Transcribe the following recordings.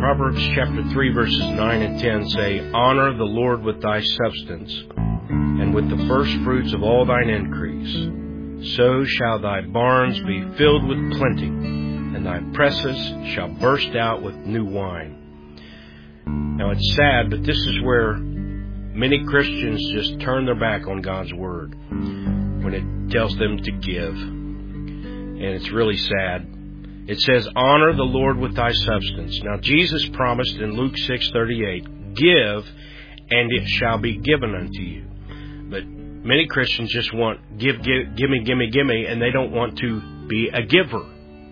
Proverbs chapter 3, verses 9 and 10 say, Honor the Lord with thy substance, and with the first fruits of all thine increase. So shall thy barns be filled with plenty, and thy presses shall burst out with new wine. Now it's sad, but this is where many Christians just turn their back on God's Word when it tells them to give. And it's really sad. It says, honor the Lord with thy substance. Now Jesus promised in Luke 6:38, give, and it shall be given unto you. But many Christians just want, give me, and they don't want to be a giver.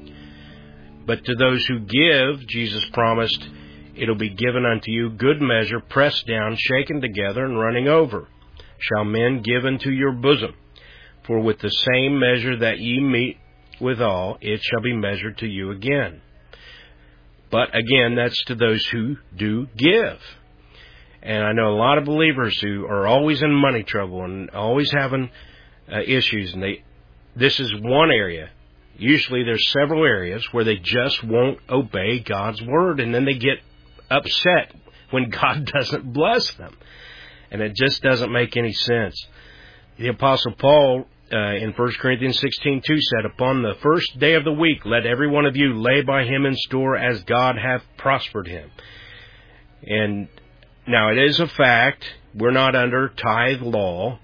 But to those who give, Jesus promised, it'll be given unto you, good measure, pressed down, shaken together, and running over. Shall men give into your bosom? For with the same measure that ye mete withal, it shall be measured to you again. But again, that's to those who do give. And I know a lot of believers who are always in money trouble and always having issues. And this is one area. Usually there's several areas where they just won't obey God's Word. And then they get upset when God doesn't bless them. And it just doesn't make any sense. The Apostle Paul in 1 Corinthians 16:2 said, Upon the first day of the week, let every one of you lay by him in store as God hath prospered him. And now it is a fact, we're not under tithe law.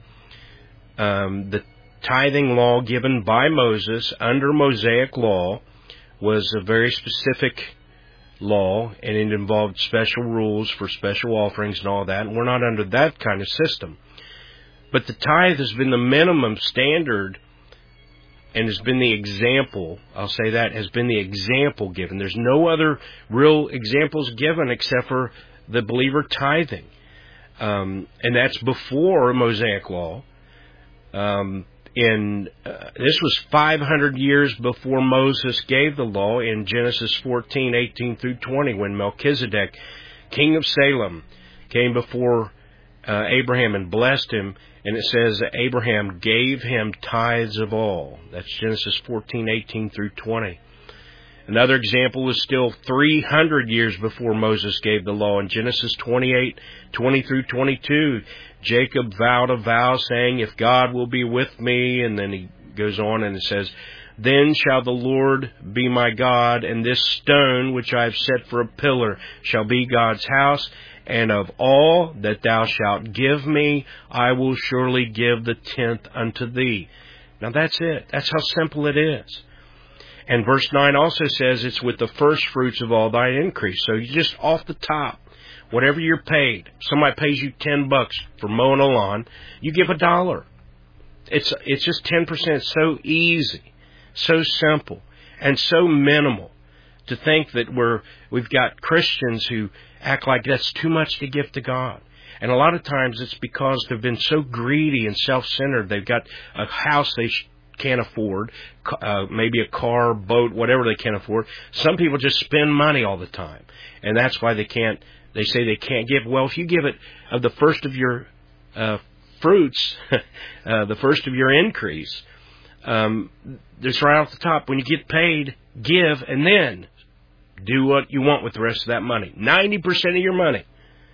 The tithing law given by Moses under Mosaic law was a very specific law, and it involved special rules for special offerings and all that. And we're not under that kind of system. But the tithe has been the minimum standard and has been the example, I'll say that, has been the example given. There's no other real examples given except for the believer tithing. And that's before Mosaic law. This was 500 years before Moses gave the law in Genesis 14:18 through 20, when Melchizedek, king of Salem, came before Abraham and blessed him. And it says that Abraham gave him tithes of all. That's Genesis 14:18 through 20. Another example is still 300 years before Moses gave the law. In Genesis 28:20 through 22, Jacob vowed a vow saying, if God will be with me, and then he goes on and it says, then shall the Lord be my God, and this stone which I have set for a pillar shall be God's house. And of all that thou shalt give me, I will surely give the 10th unto thee. Now that's it. That's how simple it is. And verse 9 also says it's with the first fruits of all thy increase. So you just off the top, whatever you're paid, somebody pays you $10 for mowing a lawn, you give $1. It's just 10%. So easy, so simple, and so minimal. To think that we've got Christians who act like that's too much to give to God. And a lot of times it's because they've been so greedy and self-centered. They've got a house they can't afford, maybe a car, boat, whatever they can't afford. Some people just spend money all the time. And that's why they say they can't give. Well, if you give it of the first of your fruits, the first of your increase, there's right off the top, when you get paid, give, and then do what you want with the rest of that money. 90% of your money.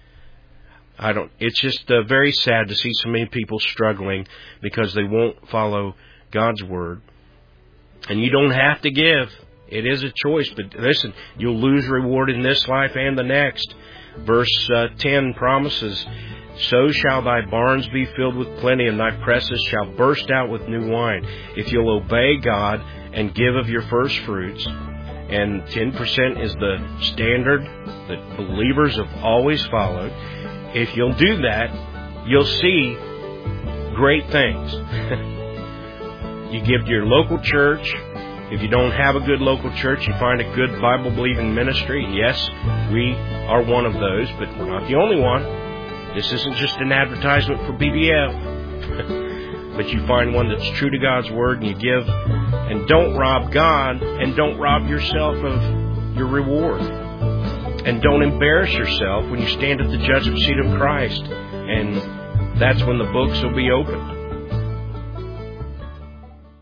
It's just very sad to see so many people struggling because they won't follow God's Word. And you don't have to give. It is a choice. But listen, you'll lose reward in this life and the next. Verse 10 promises, so shall thy barns be filled with plenty, and thy presses shall burst out with new wine. If you'll obey God and give of your first fruits, and 10% is the standard that believers have always followed. If you'll do that, you'll see great things. You give to your local church. If you don't have a good local church, you find a good Bible-believing ministry. Yes, we are one of those, but we're not the only one. This isn't just an advertisement for BBF. But you find one that's true to God's Word, and you give. And don't rob God, and don't rob yourself of your reward. And don't embarrass yourself when you stand at the judgment seat of Christ. And that's when the books will be opened.